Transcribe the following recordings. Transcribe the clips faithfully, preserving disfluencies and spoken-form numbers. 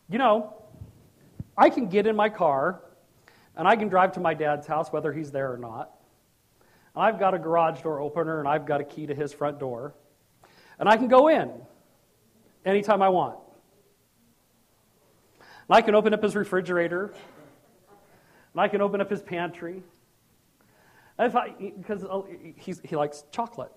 You know, I can get in my car, and I can drive to my dad's house, whether he's there or not. And I've got a garage door opener, and I've got a key to his front door. And I can go in anytime I want. And I can open up his refrigerator, and I can open up his pantry. And if I, because he's, he likes chocolate.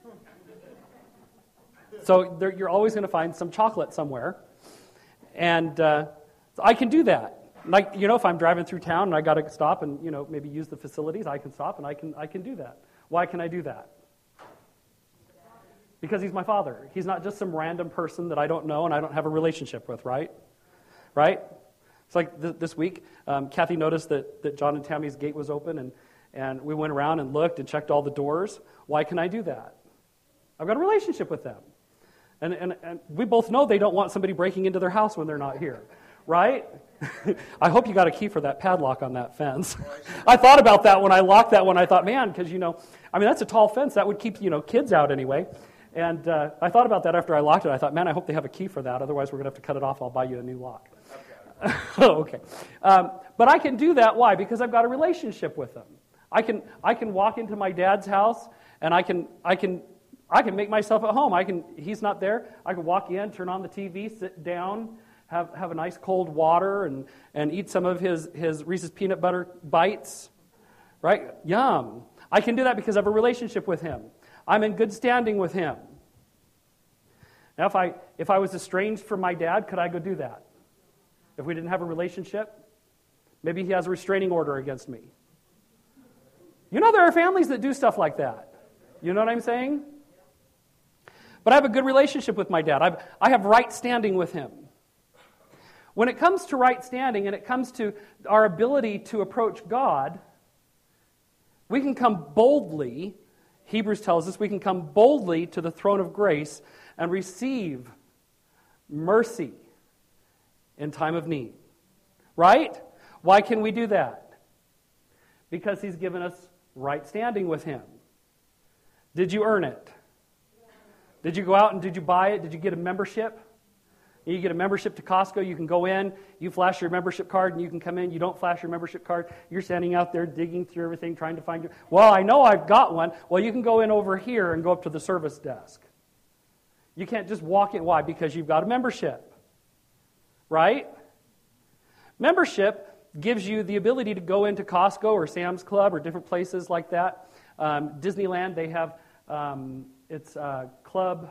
So there, you're always going to find some chocolate somewhere. And uh, so I can do that. Like, you know, if I'm driving through town and I got to stop and, you know, maybe use the facilities, I can stop and I can I can do that. Why can I do that? Because he's my father. He's not just some random person that I don't know and I don't have a relationship with, right? Right? It's like th- this week, um, Kathy noticed that, that John and Tammy's gate was open, and, and we went around and looked and checked all the doors. Why can I do that? I've got a relationship with them. And, and, and we both know they don't want somebody breaking into their house when they're not here, right? I hope you got a key for that padlock on that fence. I thought about that when I locked that one. I thought, man, because, you know, I mean, that's a tall fence. That would keep, you know, kids out anyway. And uh, I thought about that after I locked it. I thought, man, I hope they have a key for that. Otherwise, we're going to have to cut it off. I'll buy you a new lock. Oh, okay. Um, but I can do that. Why? Because I've got a relationship with them. I can I can walk into my dad's house, and I can I can I can make myself at home. I can. He's not there. I can walk in, turn on the T V, sit down, have have a nice cold water, and and eat some of his his Reese's peanut butter bites. Right? Yum. I can do that because I have a relationship with him. I'm in good standing with him. Now, if I if I was estranged from my dad, could I go do that? If we didn't have a relationship, maybe he has a restraining order against me. You know, there are families that do stuff like that. You know what I'm saying? But I have a good relationship with my dad. I've, I have right standing with him. When it comes to right standing and it comes to our ability to approach God, we can come boldly, Hebrews tells us, we can come boldly to the throne of grace and receive mercy in time of need. Right? Why can we do that? Because he's given us right standing with him. Did you earn it? Did you go out and did you buy it? Did you get a membership? You get a membership to Costco, you can go in, you flash your membership card, and you can come in. You don't flash your membership card, you're standing out there digging through everything, trying to find your... Well, I know I've got one. Well, you can go in over here and go up to the service desk. You can't just walk in. Why? Because you've got a membership. Right? Membership gives you the ability to go into Costco or Sam's Club or different places like that. Um, Disneyland, they have, um, it's uh, Club,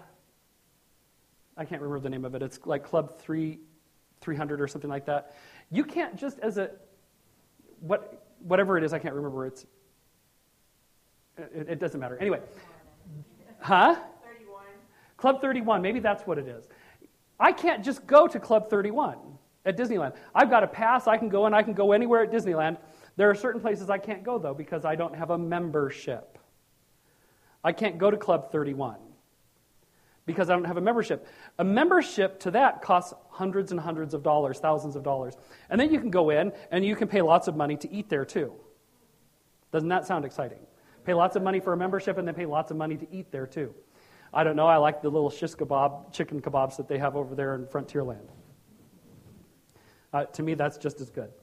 I can't remember the name of it. It's like Club three, three hundred or something like that. You can't just as a, what, whatever it is, I can't remember. It's, it, it doesn't matter. Anyway. Huh? thirty-one. Club thirty-one, maybe that's what it is. I can't just go to Club thirty-one at Disneyland. I've got a pass. I can go in. I can go anywhere at Disneyland. There are certain places I can't go, though, because I don't have a membership. I can't go to Club thirty-one because I don't have a membership. A membership to that costs hundreds and hundreds of dollars, thousands of dollars. And then you can go in, and you can pay lots of money to eat there, too. Doesn't that sound exciting? Pay lots of money for a membership, and then pay lots of money to eat there, too. I don't know, I like the little shish kebab, chicken kebabs that they have over there in Frontierland. Uh, to me, that's just as good.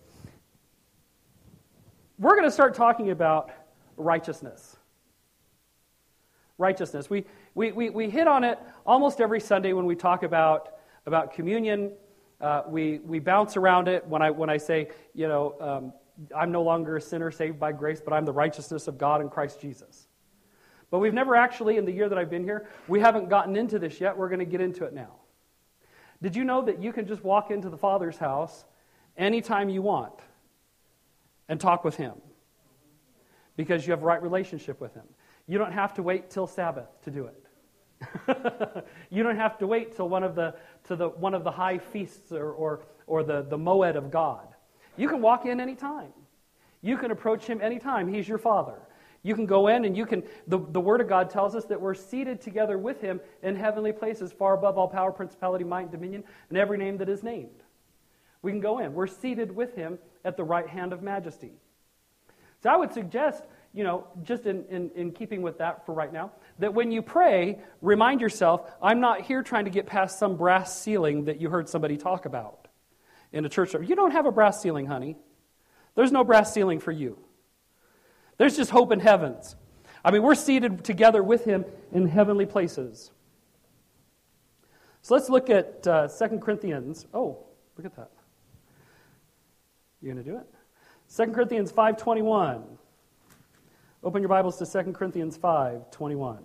We're going to start talking about righteousness. Righteousness. We, we, we, we hit on it almost every Sunday when we talk about, about communion. Uh, we, we bounce around it when I, when I say, you know, um, I'm no longer a sinner saved by grace, but I'm the righteousness of God in Christ Jesus. But we've never actually, in the year that I've been here, we haven't gotten into this yet. We're going to get into it now. Did you know that you can just walk into the Father's house anytime you want and talk with Him? Because you have a right relationship with Him. You don't have to wait till Sabbath to do it. You don't have to wait till one of the to the one of the high feasts or or, or the, the moed of God. You can walk in anytime. You can approach Him anytime. He's your Father. You can go in and you can, the, the Word of God tells us that we're seated together with Him in heavenly places, far above all power, principality, might, and dominion, and every name that is named. We can go in. We're seated with Him at the right hand of majesty. So I would suggest, you know, just in, in, in keeping with that for right now, that when you pray, remind yourself, I'm not here trying to get past some brass ceiling that you heard somebody talk about. in a church service. You don't have a brass ceiling, honey. There's no brass ceiling for you. There's just hope in heavens. I mean, we're seated together with Him in heavenly places. So let's look at uh, Second Corinthians. Oh, look at that. You going to do it? Second Corinthians five twenty-one. Open your Bibles to Second Corinthians five twenty-one.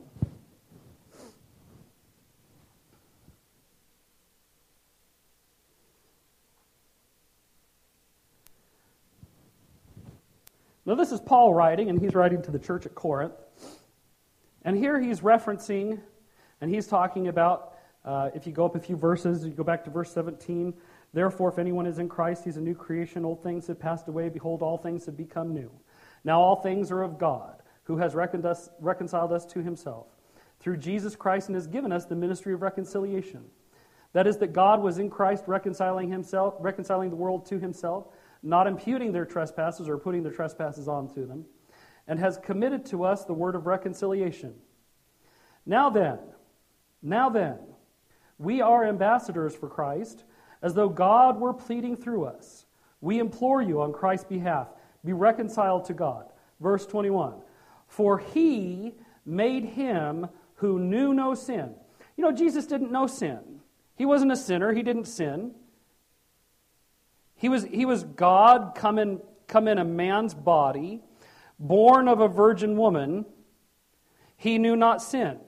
Now this is Paul writing, and he's writing to the church at Corinth. And here he's referencing, and he's talking about, uh, if you go up a few verses, you go back to verse seventeen, therefore if anyone is in Christ, he's a new creation, old things have passed away, behold, all things have become new. Now all things are of God, who has reckoned us, reconciled us to Himself, through Jesus Christ, and has given us the ministry of reconciliation. That is, that God was in Christ reconciling himself, reconciling the world to Himself, not imputing their trespasses or putting their trespasses onto them, and has committed to us the word of reconciliation. Now then, now then, we are ambassadors for Christ, as though God were pleading through us. We implore you on Christ's behalf, be reconciled to God. Verse twenty-one, for He made Him who knew no sin. You know, Jesus didn't know sin. He wasn't a sinner. He didn't sin. He was, he was God come in, come in a man's body, born of a virgin woman. He knew not sin.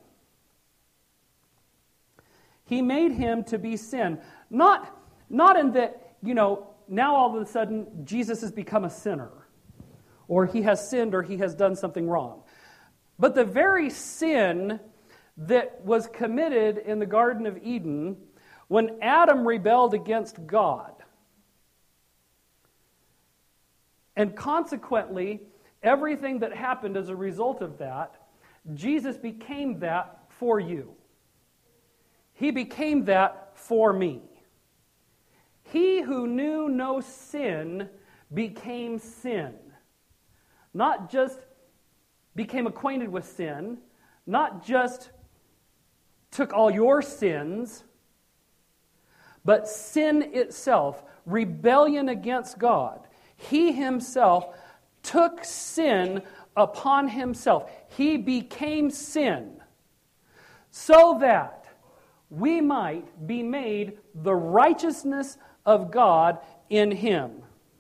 He made Him to be sin. Not, not in that, you know, now all of a sudden Jesus has become a sinner, or He has sinned, or He has done something wrong. But the very sin that was committed in the Garden of Eden when Adam rebelled against God, and consequently, everything that happened as a result of that, Jesus became that for you. He became that for me. He who knew no sin became sin. Not just became acquainted with sin, not just took all your sins, but sin itself, rebellion against God. He Himself took sin upon Himself. He became sin so that we might be made the righteousness of God in Him.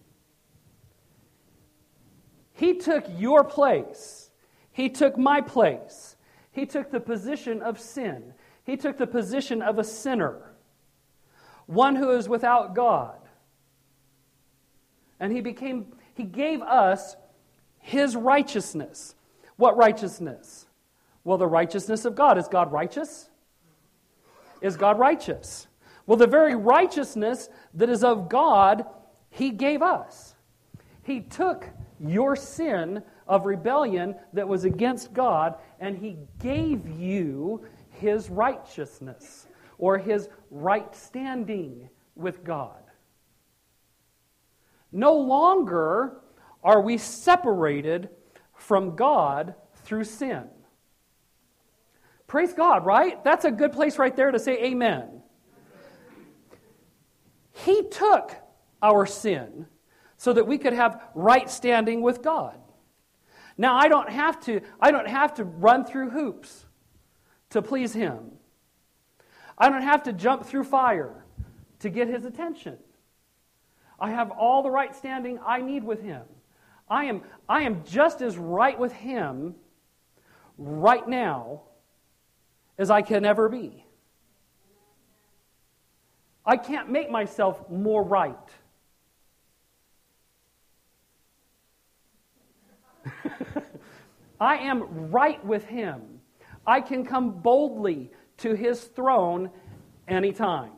He took your place. He took my place. He took the position of sin. He took the position of a sinner, one who is without God. And he became, he gave us His righteousness. What righteousness? Well, the righteousness of God. Is God righteous? Is God righteous? Well, the very righteousness that is of God, He gave us. He took your sin of rebellion that was against God, and He gave you His righteousness, or His right standing with God. No longer are we separated from God through sin. Praise God, right? That's a good place right there to say amen. He took our sin so that we could have right standing with God. Now, I don't have to, I don't have to run through hoops to please Him. I don't have to jump through fire to get His attention. I have all the right standing I need with Him. I am, I am just as right with Him right now as I can ever be. I can't make myself more right. I am right with Him. I can come boldly to His throne anytime.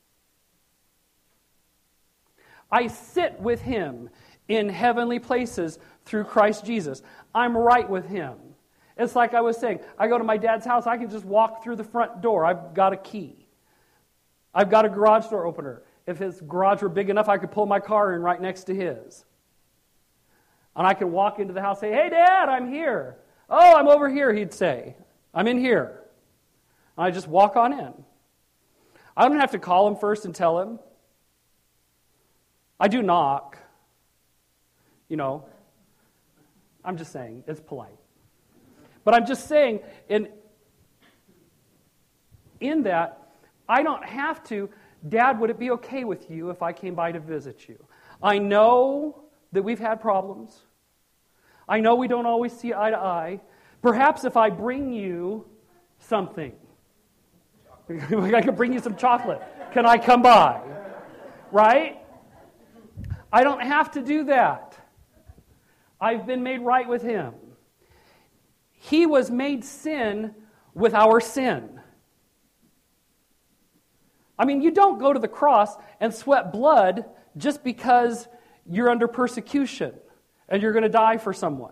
I sit with Him in heavenly places through Christ Jesus. I'm right with Him. It's like I was saying, I go to my dad's house, I can just walk through the front door. I've got a key. I've got a garage door opener. If his garage were big enough, I could pull my car in right next to his. And I could walk into the house and say, hey, Dad, I'm here. Oh, I'm over here, he'd say. I'm in here. And I just walk on in. I don't have to call him first and tell him. I do knock. You know, I'm just saying, it's polite. But I'm just saying, in, in that, I don't have to, Dad, would it be okay with you if I came by to visit you? I know that we've had problems. I know we don't always see eye to eye. Perhaps if I bring you something, I could bring you some chocolate. Can I come by? Right? I don't have to do that. I've been made right with Him. He was made sin with our sin. I mean, you don't go to the cross and sweat blood just because you're under persecution and you're going to die for someone.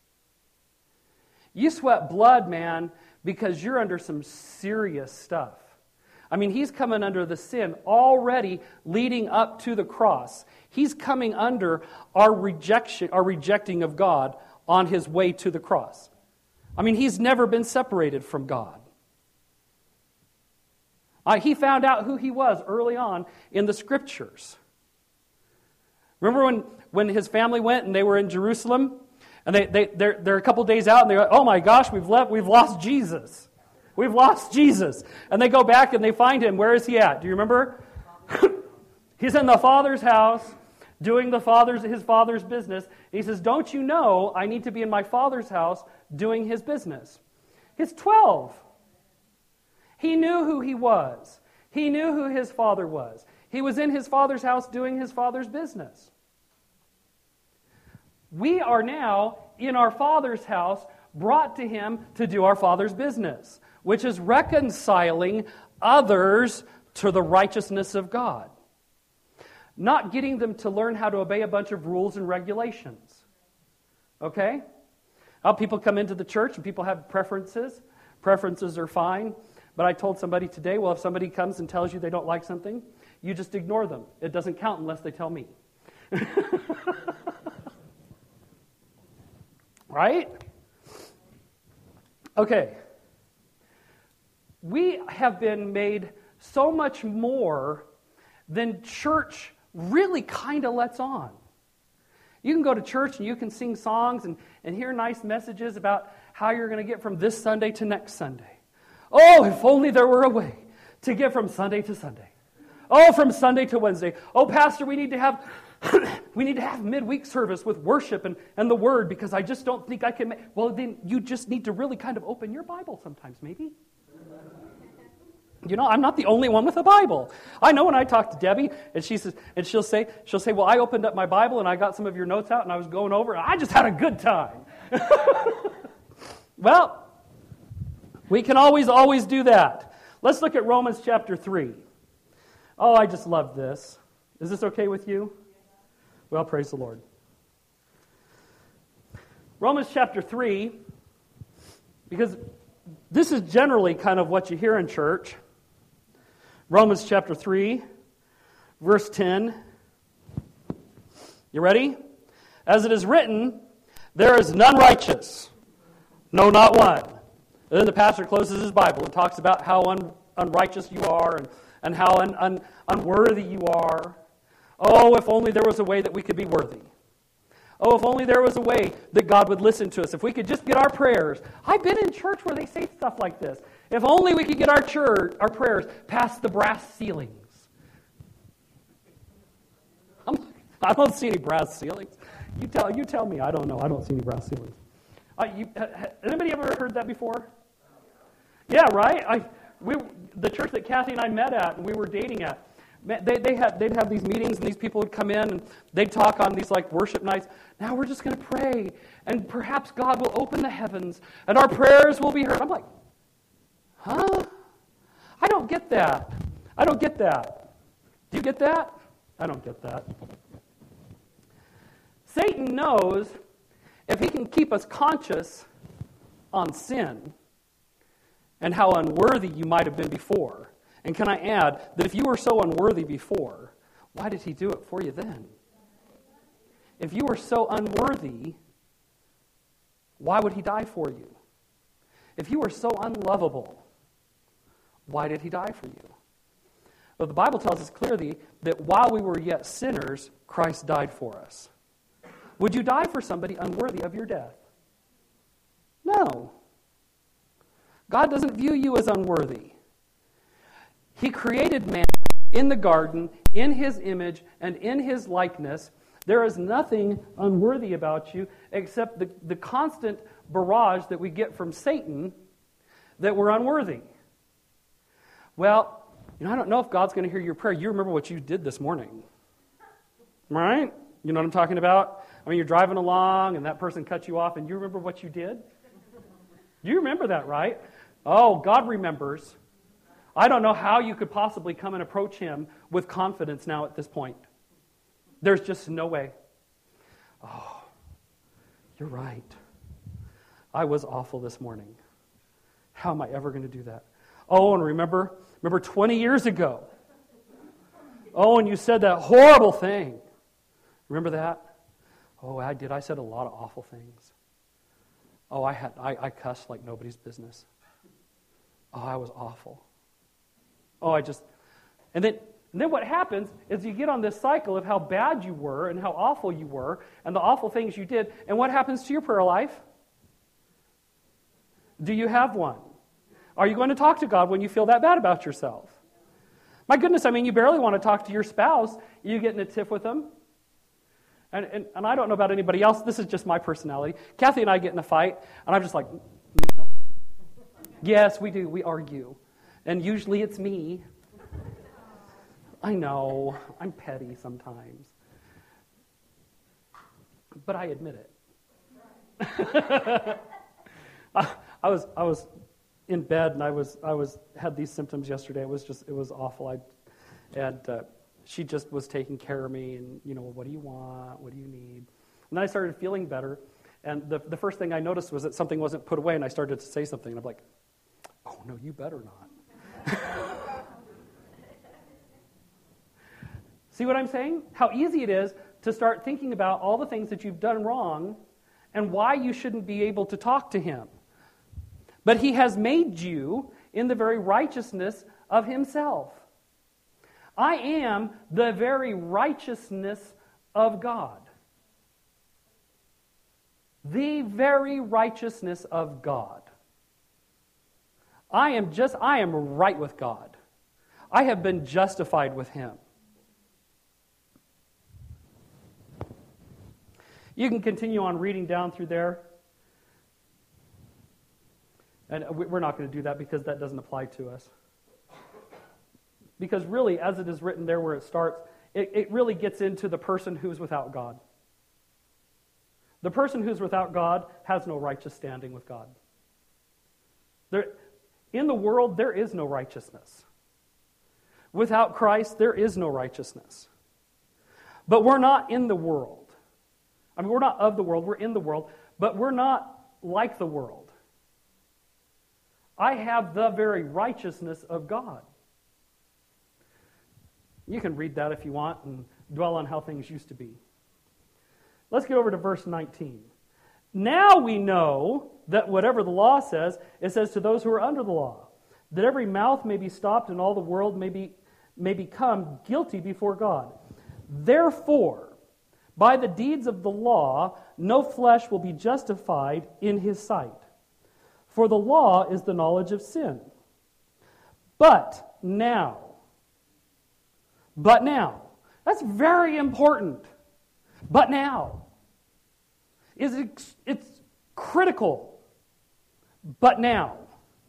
You sweat blood, man, because you're under some serious stuff. I mean, He's coming under the sin already leading up to the cross. He's coming under our rejection, our rejecting of God on His way to the cross. I mean, He's never been separated from God. Uh, he found out who He was early on in the Scriptures. Remember when, when His family went and they were in Jerusalem? And they, they, they're, they're a couple days out and they're like, oh my gosh, we've, left, we've lost Jesus. We've lost Jesus. And they go back and they find Him. Where is He at? Do you remember? He's in the Father's house doing the father's, His Father's business. And He says, don't you know I need to be in my Father's house doing His business? He's twelve. He knew who He was. He knew who His Father was. He was in His Father's house doing His Father's business. We are now in our Father's house, brought to Him to do our Father's business, which is reconciling others to the righteousness of God. Not getting them to learn how to obey a bunch of rules and regulations. Okay? Now, people come into the church and people have preferences. Preferences are fine. But I told somebody today, well, if somebody comes and tells you they don't like something, you just ignore them. It doesn't count unless they tell me. Right? Okay. We have been made so much more than church really kind of lets on. You can go to church and you can sing songs and, and hear nice messages about how you're going to get from this Sunday to next Sunday. Oh, if only there were a way to get from Sunday to Sunday. Oh, from Sunday to Wednesday. Oh, Pastor, we need to have we need to have midweek service with worship and, and the Word because I just don't think I can make... Well, then you just need to really kind of open your Bible sometimes, maybe. You know, I'm not the only one with a Bible. I know when I talk to Debbie, and she says, and she'll say, she'll say, well, I opened up my Bible and I got some of your notes out and I was going over and I just had a good time. Well, we can always, always do that. Let's look at Romans chapter three. Oh, I just love this. Is this okay with you? Well, praise the Lord. Romans chapter three, because this is generally kind of what you hear in church. Romans chapter three, verse ten. You ready? As it is written, there is none righteous, no, not one. And then the pastor closes his Bible and talks about how un, unrighteous you are and, and how un, un, unworthy you are. Oh, if only there was a way that we could be worthy. Oh, if only there was a way that God would listen to us. If we could just get our prayers. I've been in church where they say stuff like this. If only we could get our church, our prayers past the brass ceilings. I'm, I don't see any brass ceilings. You tell, you tell me. I don't know. I don't see any brass ceilings. Uh, you, uh, anybody ever heard that before? Yeah, right? I, we, the church that Kathy and I met at and we were dating at, They, they had, they'd have these meetings, and these people would come in, and they'd talk on these like worship nights. Now we're just going to pray, and perhaps God will open the heavens, and our prayers will be heard. I'm like, huh? I don't get that. I don't get that. Do you get that? I don't get that. Satan knows if he can keep us conscious on sin and how unworthy you might have been before. And can I add that if you were so unworthy before, why did he do it for you then? If you were so unworthy, why would he die for you? If you were so unlovable, why did he die for you? But the Bible tells us clearly that while we were yet sinners, Christ died for us. Would you die for somebody unworthy of your death? No. God doesn't view you as unworthy. He created man in the garden, in his image, and in his likeness. There is nothing unworthy about you except the, the constant barrage that we get from Satan that we're unworthy. Well, you know, I don't know if God's going to hear your prayer. You remember what you did this morning, right? You know what I'm talking about? I mean, you're driving along and that person cut you off and you remember what you did? You remember that, right? Oh, God remembers. I don't know how you could possibly come and approach him with confidence now at this point. There's just no way. Oh, you're right. I was awful this morning. How am I ever going to do that? Oh, and remember, remember twenty years ago. Oh, and you said that horrible thing. Remember that? Oh, I did. I said a lot of awful things. Oh, I had I, I cussed like nobody's business. Oh, I was awful. Oh, I just, and then, and then what happens is you get on this cycle of how bad you were and how awful you were and the awful things you did. And what happens to your prayer life? Do you have one? Are you going to talk to God when you feel that bad about yourself? My goodness, I mean, you barely want to talk to your spouse. You get in a tiff with them. And, and, and I don't know about anybody else. This is just my personality. Kathy and I get in a fight, and I'm just like, no. Yes, we do. We argue. And usually it's me. I know. I'm petty sometimes. But I admit it. I, I was I was in bed and I was I was had these symptoms yesterday. It was just it was awful. I and uh, she just was taking care of me and you know, what do you want? What do you need? And then I started feeling better. And the the first thing I noticed was that something wasn't put away, and I started to say something, and I'm like, oh no, you better not. See what I'm saying? How easy it is to start thinking about all the things that you've done wrong and why you shouldn't be able to talk to him. But he has made you in the very righteousness of himself. I am the very righteousness of God. The very righteousness of God. I am just, I am right with God. I have been justified with him. You can continue on reading down through there. And we're not going to do that because that doesn't apply to us. Because really, as it is written there where it starts, it, it really gets into the person who's without God. The person who's without God has no righteous standing with God. There, in the world, there is no righteousness. Without Christ, there is no righteousness. But we're not in the world. I mean, we're not of the world, we're in the world, but we're not like the world. I have the very righteousness of God. You can read that if you want and dwell on how things used to be. Let's get over to verse nineteen. Now we know that whatever the law says, it says to those who are under the law, that every mouth may be stopped and all the world may be may become guilty before God. Therefore, by the deeds of the law, no flesh will be justified in his sight. For the law is the knowledge of sin. But now, but now, that's very important. But now is it's, it's critical. But now,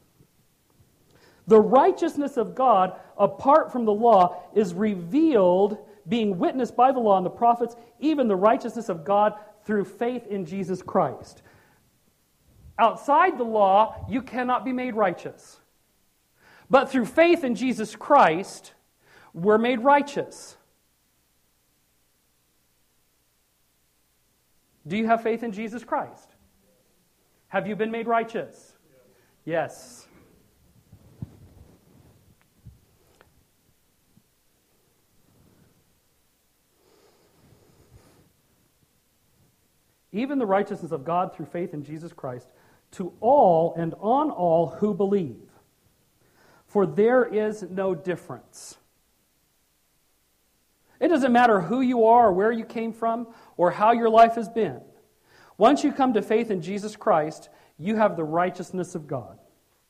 the righteousness of God apart from the law is revealed, being witnessed by the law and the prophets, even the righteousness of God through faith in Jesus Christ. Outside the law, you cannot be made righteous. But through faith in Jesus Christ, we're made righteous. Do you have faith in Jesus Christ? Have you been made righteous? Yes. Even the righteousness of God through faith in Jesus Christ, to all and on all who believe. For there is no difference. It doesn't matter who you are or where you came from or how your life has been. Once you come to faith in Jesus Christ, you have the righteousness of God.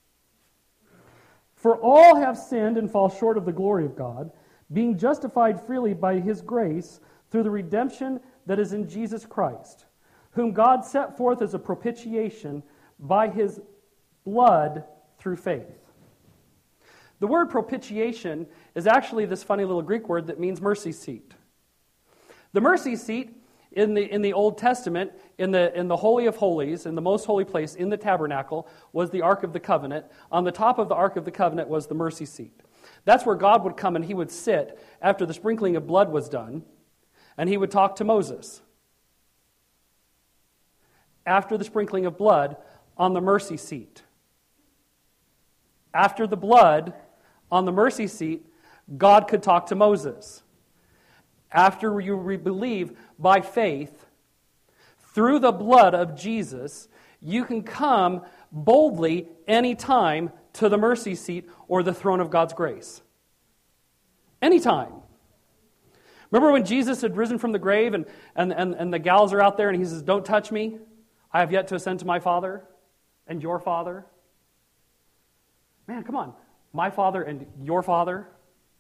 For all have sinned and fall short of the glory of God, being justified freely by His grace through the redemption that is in Jesus Christ, whom God set forth as a propitiation by His blood through faith. The word propitiation is actually this funny little Greek word that means mercy seat. The mercy seat in the in the Old Testament, in the in the Holy of Holies, in the most holy place, in the tabernacle, was the Ark of the Covenant. On the top of the Ark of the Covenant was the mercy seat. That's where God would come and He would sit after the sprinkling of blood was done, and He would talk to Moses. After the sprinkling of blood on the mercy seat. After the blood on the mercy seat, God could talk to Moses. After you re- believe by faith, through the blood of Jesus, you can come boldly anytime to the mercy seat or the throne of God's grace. Anytime. Remember when Jesus had risen from the grave and, and, and, and the gals are out there and He says, "Don't touch me. I have yet to ascend to my Father and your Father." Man, come on. My Father and your Father.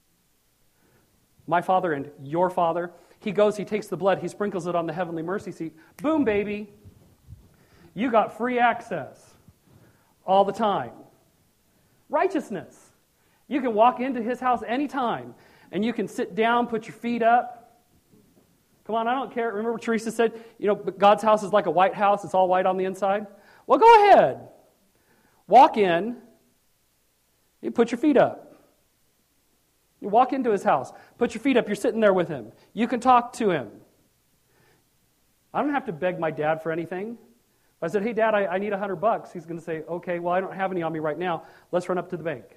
My Father and your Father. He goes, He takes the blood, He sprinkles it on the heavenly mercy seat. Boom, baby. You got free access all the time. Righteousness. You can walk into His house anytime, and you can sit down, put your feet up. Come on, I don't care. Remember what Teresa said? You know, God's house is like a white house. It's all white on the inside. Well, go ahead. Walk in. You put your feet up. You walk into His house. Put your feet up. You're sitting there with Him. You can talk to Him. I don't have to beg my dad for anything. If I said, "Hey, Dad, I, I need a hundred bucks," he's going to say, "Okay, well, I don't have any on me right now. Let's run up to the bank."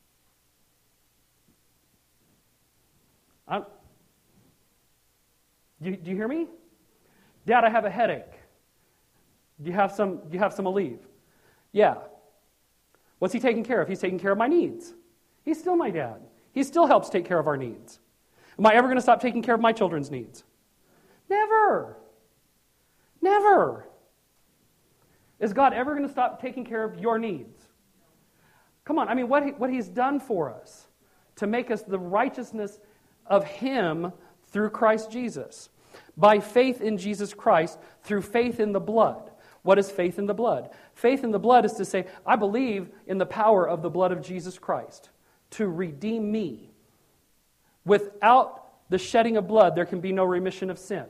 I'm, do, you, do you hear me? "Dad, I have a headache. Do you have some? Do you have some Aleve?" Yeah. What's He taking care of? He's taking care of my needs. He's still my dad. He still helps take care of our needs. Am I ever going to stop taking care of my children's needs? Never. Never. Is God ever going to stop taking care of your needs? Come on, I mean, what, he, what He's done for us to make us the righteousness of Him through Christ Jesus. By faith in Jesus Christ, through faith in the blood. What is faith in the blood? Faith in the blood is to say, I believe in the power of the blood of Jesus Christ to redeem me. Without the shedding of blood, there can be no remission of sin.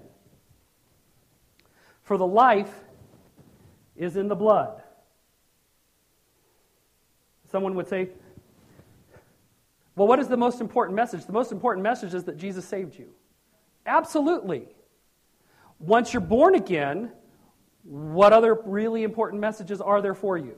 For the life is in the blood. Someone would say, well, what is the most important message? The most important message is that Jesus saved you. Absolutely. Once you're born again, what other really important messages are there for you?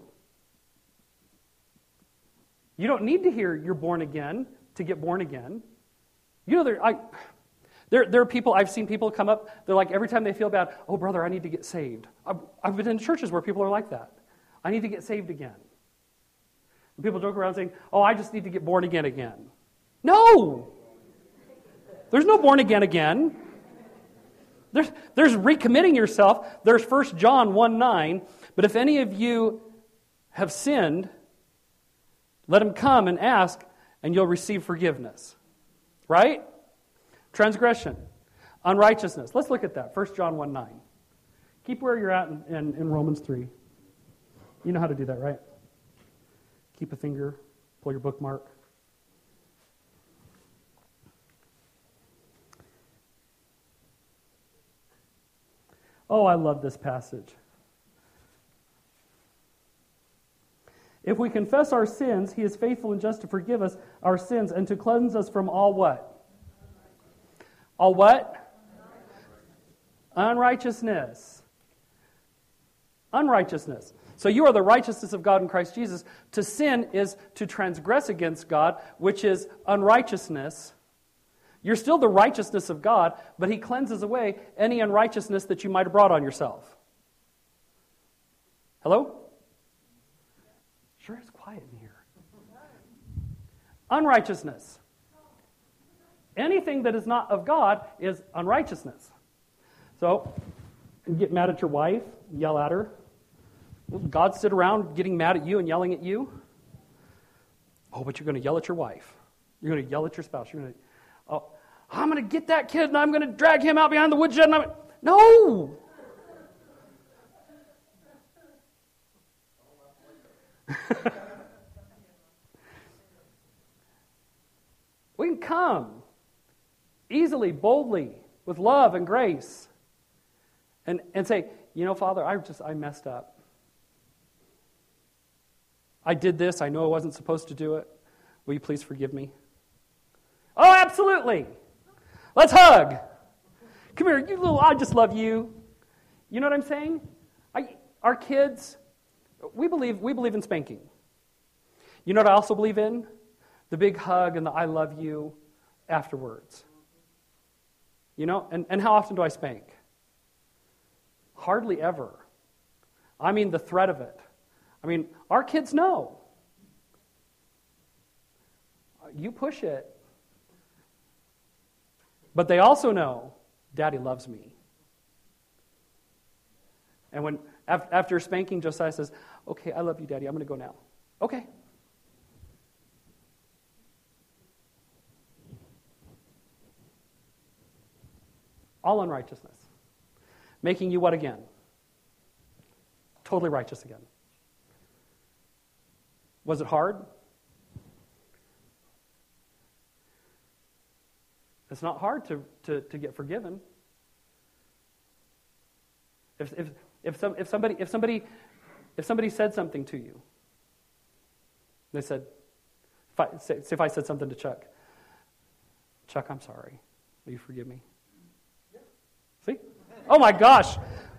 You don't need to hear you're born again to get born again. You know, there, I, there, there are people, I've seen people come up, they're like, every time they feel bad, "Oh, brother, I need to get saved." I've, I've been in churches where people are like that. I need to get saved again. And people joke around saying, "Oh, I just need to get born again again." No! There's no born again again. There's, there's recommitting yourself. There's First John one nine. But if any of you have sinned, let him come and ask, and you'll receive forgiveness. Right? Transgression. Unrighteousness. Let's look at that. First John one nine. Keep where you're at in, in, in Romans three. You know how to do that, right? Keep a finger. Pull your bookmark. Oh, I love this passage. If we confess our sins, He is faithful and just to forgive us our sins and to cleanse us from all what? All what? Unrighteousness. Unrighteousness. So you are the righteousness of God in Christ Jesus. To sin is to transgress against God, which is unrighteousness. You're still the righteousness of God, but He cleanses away any unrighteousness that you might have brought on yourself. Hello? Sure, it's quiet in here. Unrighteousness. Anything that is not of God is unrighteousness. So, you get mad at your wife, yell at her. Will God sit around getting mad at you and yelling at you? Oh, but you're going to yell at your wife. You're going to yell at your spouse. You're going to, oh, I'm going to get that kid and I'm going to drag him out behind the woodshed. And I'm, no! We can come easily, boldly, with love and grace, and, and say, you know, Father, I just I messed up. I did this. I know I wasn't supposed to do it. Will you please forgive me? Oh, absolutely. Let's hug. Come here, you little, I just love you. You know what I'm saying? I, our kids, we believe we believe in spanking. You know what I also believe in? The big hug and the I love you afterwards. You know, and, and how often do I spank? Hardly ever. I mean the threat of it. I mean, our kids know. You push it. But they also know, Daddy loves me. And when after spanking, Josiah says, okay, I love you, Daddy, I'm going to go now. Okay. All unrighteousness. Making you what again? Totally righteous again. Was it hard? It's not hard to, to, to get forgiven. If if if some if somebody if somebody if somebody said something to you, they said, if I, say, say if I said something to Chuck, Chuck, I'm sorry. Will you forgive me? See? Oh my gosh.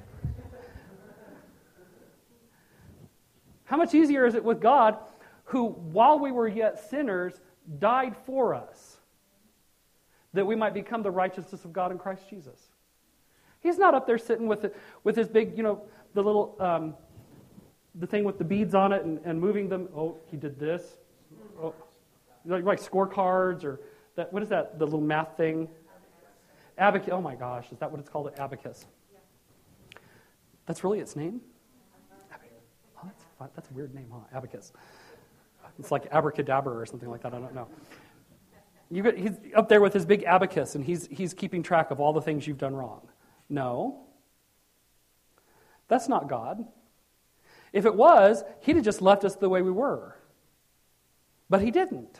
How much easier is it with God, who, while we were yet sinners, died for us, that we might become the righteousness of God in Christ Jesus? He's not up there sitting with it, with his big, you know, the little, um, the thing with the beads on it and, and moving them. Oh, he did this. Oh, like, like scorecards or that. What is that? The little math thing. Abacus. Oh my gosh, is that what it's called? Abacus. That's really its name? Oh, that's fun. That's a weird name, huh? Abacus. It's like abracadabra or something like that. I don't know. You get, he's up there with his big abacus, and he's he's keeping track of all the things you've done wrong. No. That's not God. If it was, he'd have just left us the way we were. But he didn't.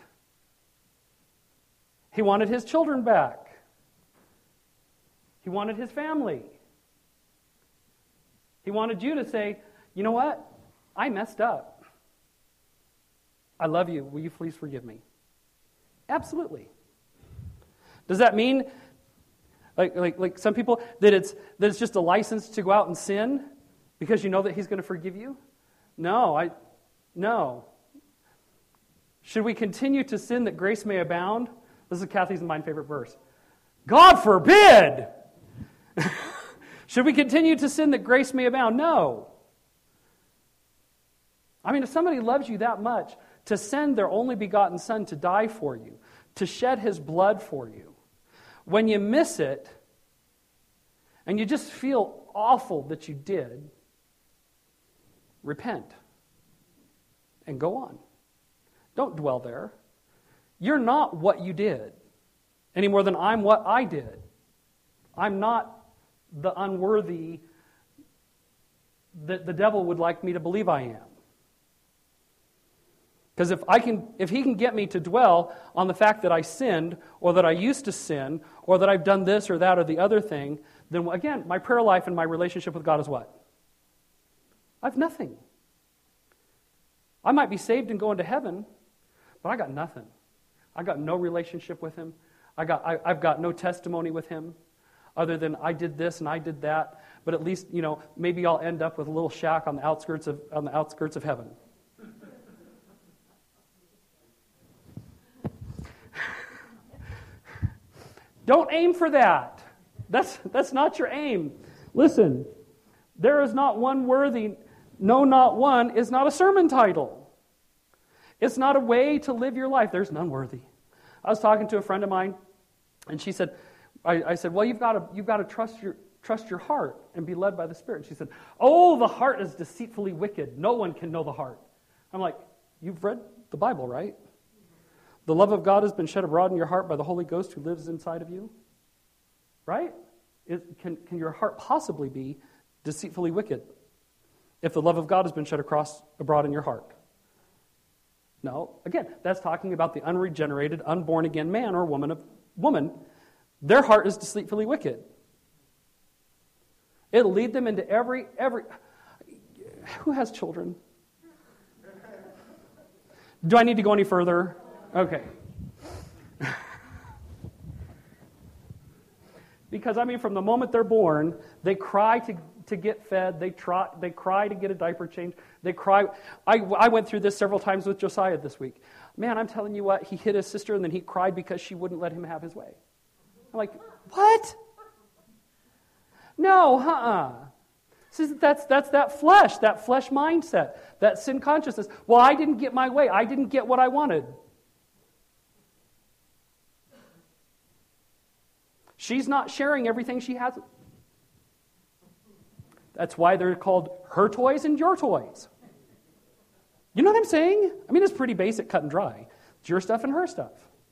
He wanted his children back. He wanted his family. He wanted you to say, you know what? I messed up. I love you. Will you please forgive me? Absolutely. Does that mean, like like like some people, that it's that it's just a license to go out and sin because you know that he's going to forgive you? No, I no. Should we continue to sin that grace may abound? This is Kathy's and my favorite verse. God forbid! Should we continue to sin that grace may abound? No. I mean, if somebody loves you that much, to send their only begotten Son to die for you, to shed his blood for you, when you miss it, and you just feel awful that you did, repent and go on. Don't dwell there. You're not what you did any more than I'm what I did. I'm not the unworthy that the devil would like me to believe I am. Because if I can, if he can get me to dwell on the fact that I sinned, or that I used to sin, or that I've done this or that or the other thing, then again, my prayer life and my relationship with God is what? I have nothing. I might be saved and go into heaven, but I got nothing. I got no relationship with him. I got, I, I've got no testimony with him, other than I did this and I did that. But at least, you know, maybe I'll end up with a little shack on the outskirts of on the outskirts of heaven. Don't aim for that. That's that's not your aim. Listen, there is not one worthy, no, not one, is not a sermon title. It's not a way to live your life. There's none worthy. I was talking to a friend of mine And she said, I, I said, well, you've got to you've got to trust your trust your heart and be led by the Spirit. And she said, oh, the heart is deceitfully wicked. No one can know the heart. I'm like, you've read the Bible, right? The love of God has been shed abroad in your heart by the Holy Ghost who lives inside of you. Right? It, can, can your heart possibly be deceitfully wicked if the love of God has been shed across abroad in your heart? No. Again, that's talking about the unregenerated, unborn again man or woman of woman. Their heart is deceitfully wicked. It'll lead them into every every. Who has children? Do I need to go any further? Okay. Because, I mean, from the moment they're born, they cry to, to get fed. They try, they cry to get a diaper change. They cry. I, I went through this several times with Josiah this week. Man, I'm telling you what, he hit his sister and then he cried because she wouldn't let him have his way. I'm like, what? No, uh-uh. See, that's, that's that flesh, that flesh mindset, that sin consciousness. Well, I didn't get my way. I didn't get what I wanted. She's not sharing everything she has. That's why they're called her toys and your toys. You know what I'm saying? I mean, it's pretty basic, cut and dry. It's your stuff and her stuff.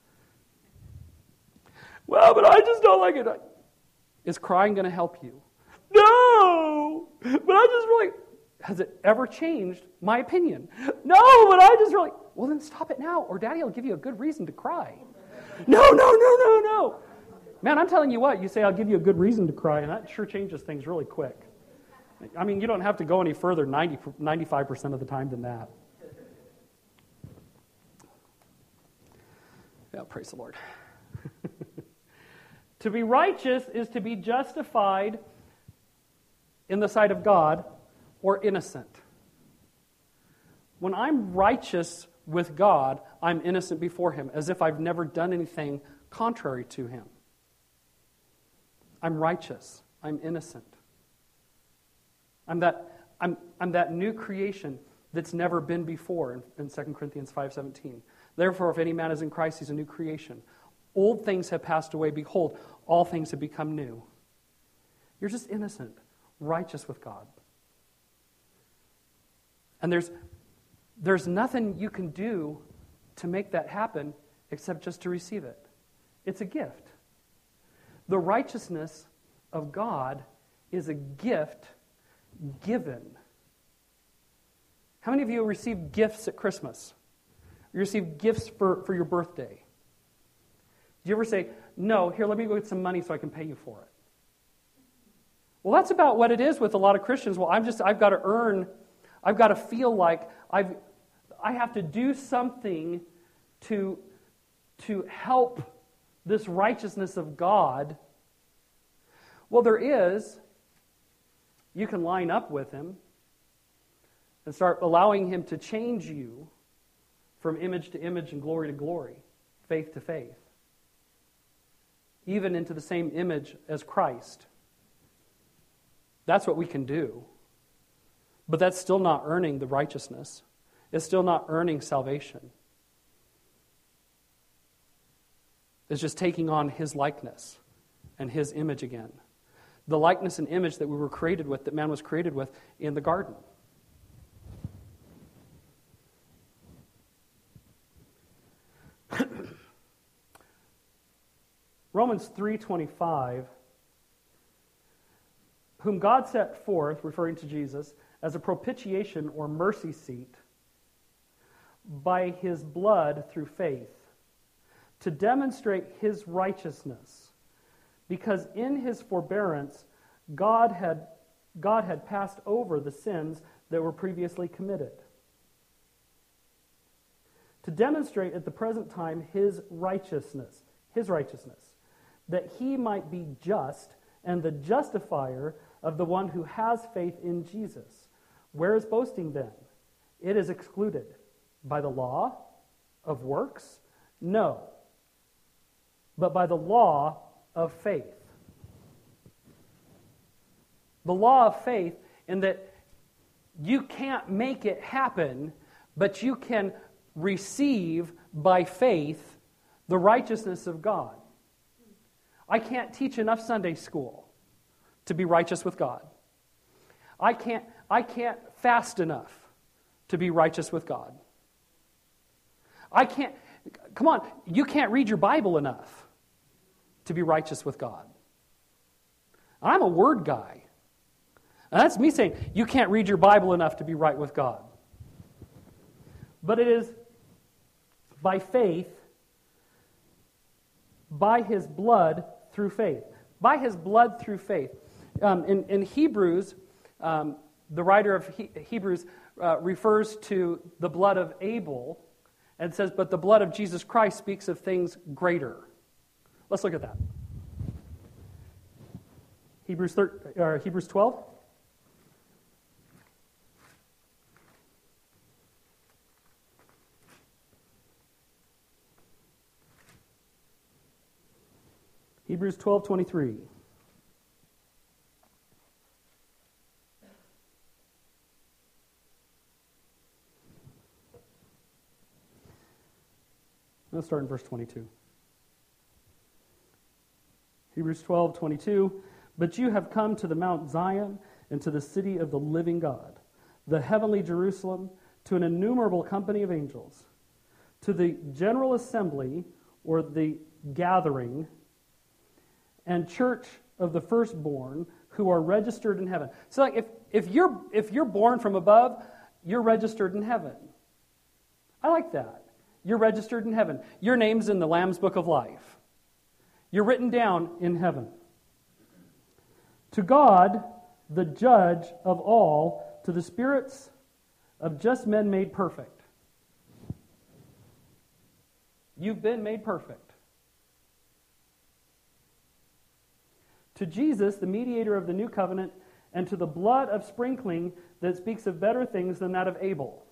Well, but I just don't like it. Is crying going to help you? No! But I just really... Has it ever changed my opinion? No, but I just really... Well, then stop it now, or Daddy will give you a good reason to cry. No, no, no, no, no. Man, I'm telling you what, you say, I'll give you a good reason to cry, and that sure changes things really quick. I mean, you don't have to go any further ninety, ninety-five percent of the time than that. Yeah, praise the Lord. To be righteous is to be justified in the sight of God or innocent. When I'm righteous with God, I'm innocent before Him, as if I've never done anything contrary to Him. I'm righteous. I'm innocent. I'm that, I'm, I'm that new creation that's never been before in, in Second Corinthians five seventeen. Therefore, if any man is in Christ, he's a new creation. Old things have passed away. Behold, all things have become new. You're just innocent, righteous with God. And there's, there's nothing you can do to make that happen except just to receive it. It's a gift. The righteousness of God is a gift given. How many of you receive gifts at Christmas? You receive gifts for, for your birthday? Do you ever say, no, here, let me go get some money so I can pay you for it? Well, that's about what it is with a lot of Christians. Well, I'm just, I've got to earn, I've got to feel like I've, I have to do something to, to help this righteousness of God. Well, there is. You can line up with Him and start allowing Him to change you from image to image and glory to glory, faith to faith, even into the same image as Christ. That's what we can do. But that's still not earning the righteousness. It's still not earning salvation. It's just taking on His likeness and His image again. The likeness and image that we were created with, that man was created with in the garden. Romans three twenty-five, whom God set forth, referring to Jesus, as a propitiation or mercy seat by His blood through faith, to demonstrate His righteousness, because in His forbearance God had, God had passed over the sins that were previously committed, to demonstrate at the present time His righteousness, His righteousness, that He might be just and the justifier of the one who has faith in Jesus. Where is boasting then? It is excluded. By the law of works? No. But by the law of faith. The law of faith, in that you can't make it happen, but you can receive by faith the righteousness of God. I can't teach enough Sunday school to be righteous with God. I can't, I can't fast enough to be righteous with God. I can't, come on, you can't read your Bible enough to be righteous with God. I'm a word guy. And that's me saying, you can't read your Bible enough to be right with God. But it is by faith, by His blood through faith. By His blood through faith. Um, in, in Hebrews, um, the writer of he- Hebrews uh, refers to the blood of Abel and says, but the blood of Jesus Christ speaks of things greater. Let's look at that. Hebrews, thir- or Hebrews twelve. Hebrews twelve twenty-three. Let's start in verse twenty-two. Hebrews twelve twenty-two. But you have come to the Mount Zion and to the city of the living God, the heavenly Jerusalem, to an innumerable company of angels, to the general assembly, or the gathering, and church of the firstborn who are registered in heaven. So like if, if you're if you're born from above, you're registered in heaven. I like that. You're registered in heaven. Your name's in the Lamb's Book of Life. You're written down in heaven. To God, the judge of all, to the spirits of just men made perfect. You've been made perfect. To Jesus, the mediator of the new covenant, and to the blood of sprinkling that speaks of better things than that of Abel.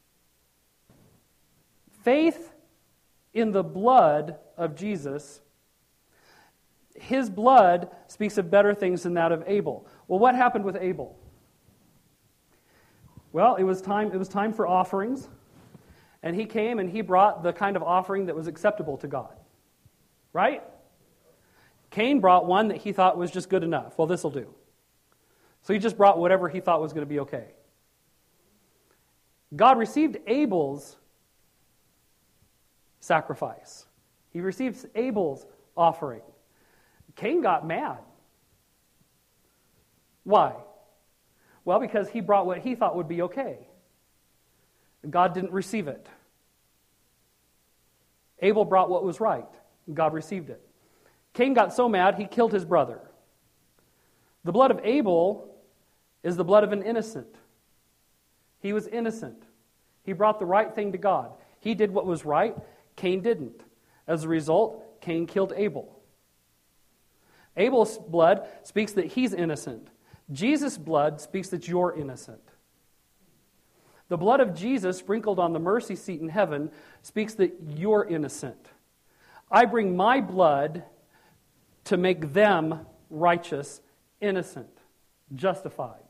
Faith in the blood of Jesus, His blood speaks of better things than that of Abel. Well, what happened with Abel? Well, it was time, it was time for offerings, and he came and he brought the kind of offering that was acceptable to God. Right? Cain brought one that he thought was just good enough. Well, this will do. So he just brought whatever he thought was going to be okay. God received Abel's sacrifice. He received Abel's offering. Cain got mad. Why? Well, because he brought what he thought would be okay. God didn't receive it. Abel brought what was right. God received it. Cain got so mad, he killed his brother. The blood of Abel is the blood of an innocent. He was innocent. He brought the right thing to God. He did what was right. Cain didn't. As a result, Cain killed Abel. Abel's blood speaks that he's innocent. Jesus' blood speaks that you're innocent. The blood of Jesus sprinkled on the mercy seat in heaven speaks that you're innocent. I bring my blood to make them righteous, innocent, justified.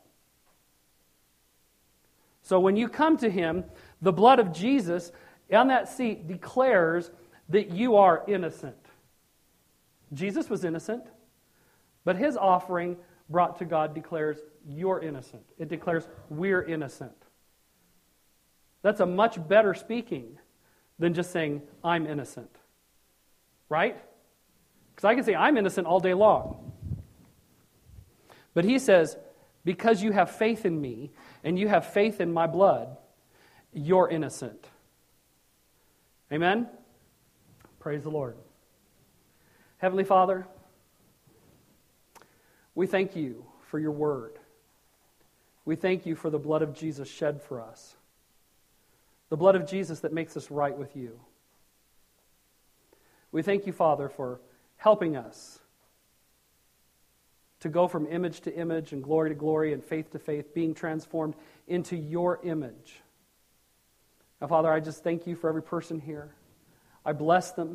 So when you come to Him, the blood of Jesus on that seat declares that you are innocent. Jesus was innocent, but His offering brought to God declares you're innocent. It declares we're innocent. That's a much better speaking than just saying, I'm innocent. Right? Because I can say, I'm innocent all day long. But He says, because you have faith in me, and you have faith in my blood, you're innocent. Amen? Praise the Lord. Heavenly Father, we thank you for your word. We thank you for the blood of Jesus shed for us. The blood of Jesus that makes us right with you. We thank you, Father, for helping us to go from image to image and glory to glory and faith to faith, being transformed into your image. Now, Father, I just thank you for every person here. I bless them,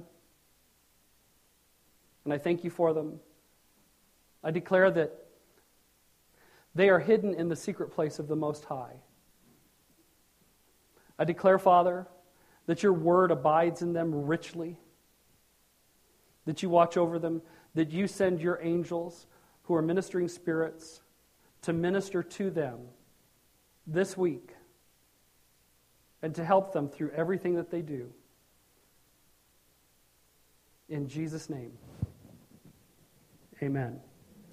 and I thank you for them. I declare that they are hidden in the secret place of the Most High. I declare, Father, that your word abides in them richly, that you watch over them that you send your angels who are ministering spirits to minister to them this week and to help them through everything that they do. In Jesus' name, amen.